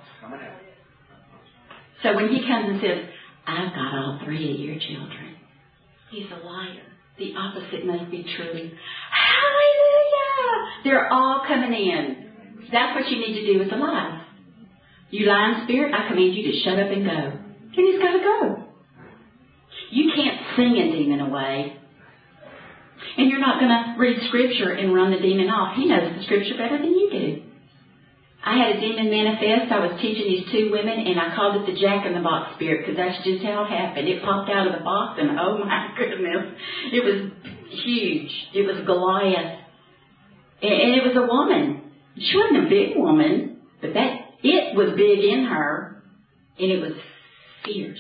So when he comes and says, I've got all three of your children, he's a liar. The opposite must be true. Hallelujah! They're all coming in. That's what you need to do with the lies. You lying spirit, I command you to shut up and go. And he's got to go. You can't sing a demon away. And you're not going to read scripture and run the demon off. He knows the scripture better than you do. I had a demon manifest. I was teaching these two women, and I called it the jack-in-the-box spirit, because that's just how it happened. It popped out of the box, and oh my goodness, it was huge. It was Goliath. And it was a woman. She wasn't a big woman, but that it was big in her, and it was fierce.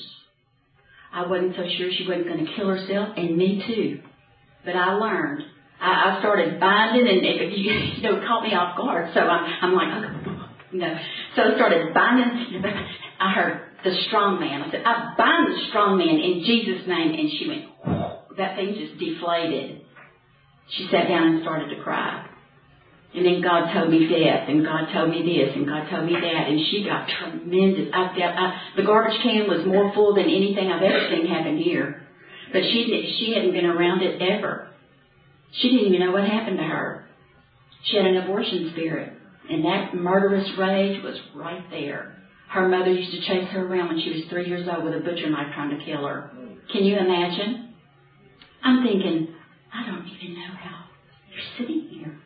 I wasn't so sure she wasn't going to kill herself, and me too. But I learned. I, I started binding, and it, you, you know, it caught me off guard. So I'm, I'm like, oh, you know. So I started binding. I heard the strong man. I said, I bind the strong man in Jesus' name. And she went, whoo, that thing just deflated. She sat down and started to cry. And then God told me death, and God told me this, and God told me that, and she got tremendous. I, I, the garbage can was more full than anything I've ever seen happen here. But she she hadn't been around it ever. She didn't even know what happened to her. She had an abortion spirit, and that murderous rage was right there. Her mother used to chase her around when she was three years old with a butcher knife trying to kill her. Can you imagine? I'm thinking, I don't even know how you're sitting here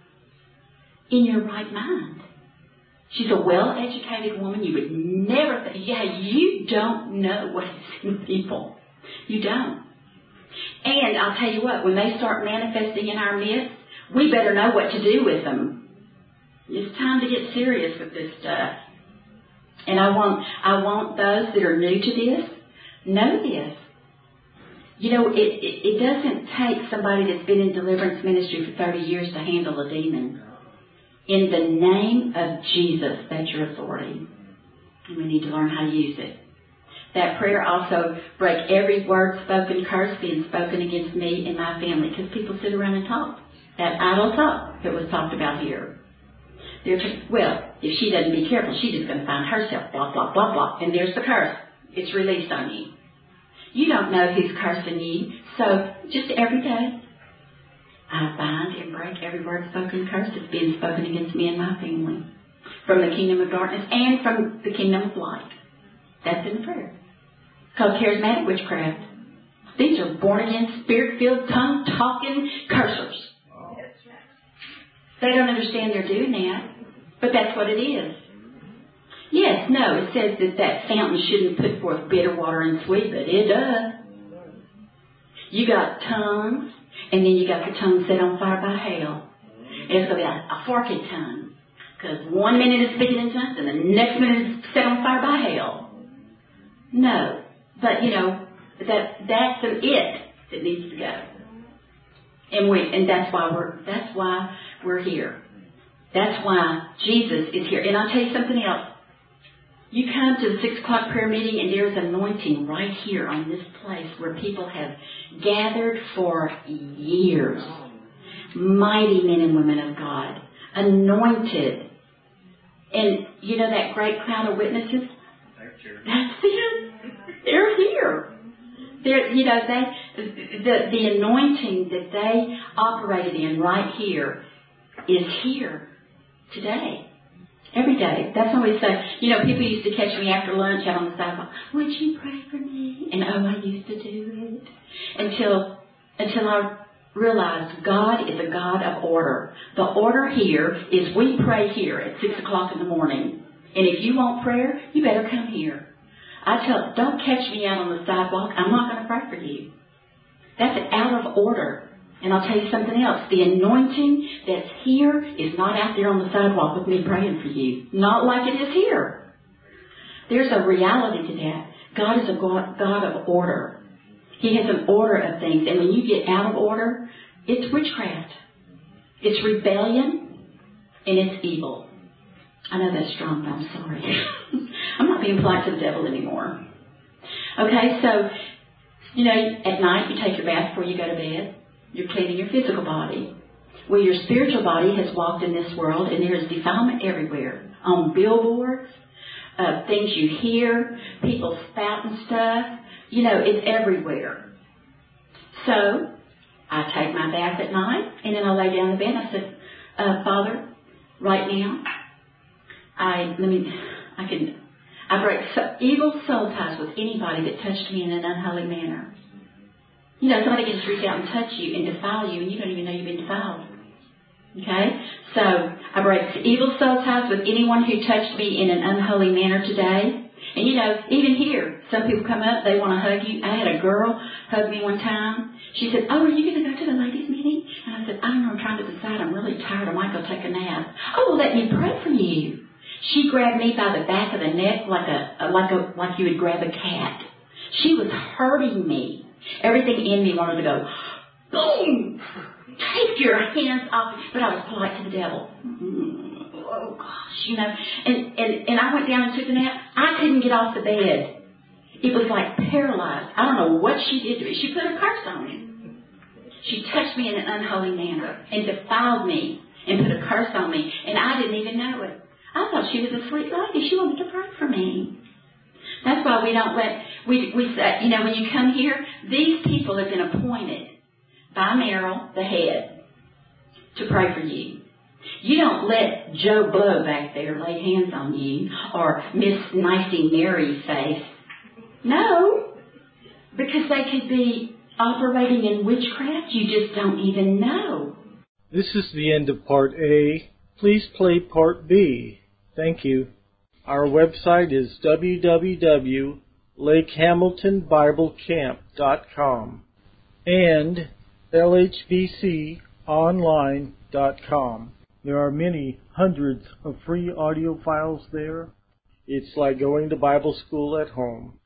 in your right mind. She's a well-educated woman. You would never think, yeah, you don't know what is in people. You don't. And I'll tell you what, when they start manifesting in our midst, we better know what to do with them. It's time to get serious with this stuff. And I want, I want those that are new to this, know this. You know, it, it, it doesn't take somebody that's been in deliverance ministry for thirty years to handle a demon. In the name of Jesus, that's your authority. And we need to learn how to use it. That prayer also, break every word spoken, curse being spoken against me and my family. Because people sit around and talk. That idle talk that was talked about here. They're, well, if she doesn't be careful, she's just going to find herself, blah, blah, blah, blah. And there's the curse. It's released on you. You don't know who's cursing you. So, just every day, I bind and break every word spoken, curse that's being spoken against me and my family. From the kingdom of darkness and from the kingdom of light. That's in the prayer. It's called charismatic witchcraft. These are born-again, spirit-filled, tongue-talking cursers. They don't understand they're doing that, but that's what it is. Yes, no, it says that that fountain shouldn't put forth bitter water and sweet, but it does. You got tongues, and then you got the tongue set on fire by hell. It's going to be a, a forked tongue, because one minute it's speaking in tongues, and the next minute it's set on fire by hell. No, but you know that that's an it that needs to go, and we and that's why we're that's why we're here. That's why Jesus is here. And I'll tell you something else. You come to the six o'clock prayer meeting, and there's anointing right here on this place where people have gathered for years. Mighty men and women of God, anointed, and you know that great cloud of witnesses. That's them. They're here. They're, you know, they, the, the anointing that they operated in right here is here today. Every day. That's when we say, you know, people used to catch me after lunch out on the sidewalk. Would you pray for me? And oh, I used to do it. Until, until I realized God is a God of order. The order here is we pray here at six o'clock in the morning. And if you want prayer, you better come here. I tell, don't catch me out on the sidewalk. I'm not going to pray for you. That's out of order. And I'll tell you something else. The anointing that's here is not out there on the sidewalk with me praying for you. Not like it is here. There's a reality to that. God is a God of order. He has an order of things. And when you get out of order, it's witchcraft. It's rebellion. And it's evil. I know that's strong, but I'm sorry. I'm not being polite to the devil anymore. Okay, so, you know, at night you take your bath before you go to bed. You're cleaning your physical body. Well, your spiritual body has walked in this world, and there is defilement everywhere. On billboards, uh, things you hear, people spouting stuff. You know, it's everywhere. So, I take my bath at night, and then I lay down in the bed, and I said, uh, Father, right now, I, let me, I can, I break so, evil soul ties with anybody that touched me in an unholy manner. You know, somebody can just reach out and touch you and defile you, and you don't even know you've been defiled. Okay? So, I break evil soul ties with anyone who touched me in an unholy manner today. And you know, even here, some people come up, they want to hug you. I had a girl hug me one time. She said, oh, are you going to go to the ladies' meeting? And I said, said, I don't know, I'm trying to decide. I'm really tired. I might go take a nap. Oh, well, let me pray for you. She grabbed me by the back of the neck like a like a like you would grab a cat. She was hurting me. Everything in me wanted to go, boom, take your hands off. But I was polite to the devil. Oh, gosh, you know. And, and, and I went down and took a nap. I couldn't get off the bed. It was like paralyzed. I don't know what she did to me. She put a curse on me. She touched me in an unholy manner and defiled me and put a curse on me. And I didn't even know it. I thought she was a sweet lady. She wanted to pray for me. That's why we don't let, we, we say, you know, when you come here, these people have been appointed by Merrill, the head, to pray for you. You don't let Joe Blow back there lay hands on you or Miss Nicey Mary's face. No, because they could be operating in witchcraft. You just don't even know. This is the end of Part A. Please play Part B. Thank you. Our website is w w w dot lake hamilton bible camp dot com and l h b c online dot com. There are many hundreds of free audio files there. It's like going to Bible school at home.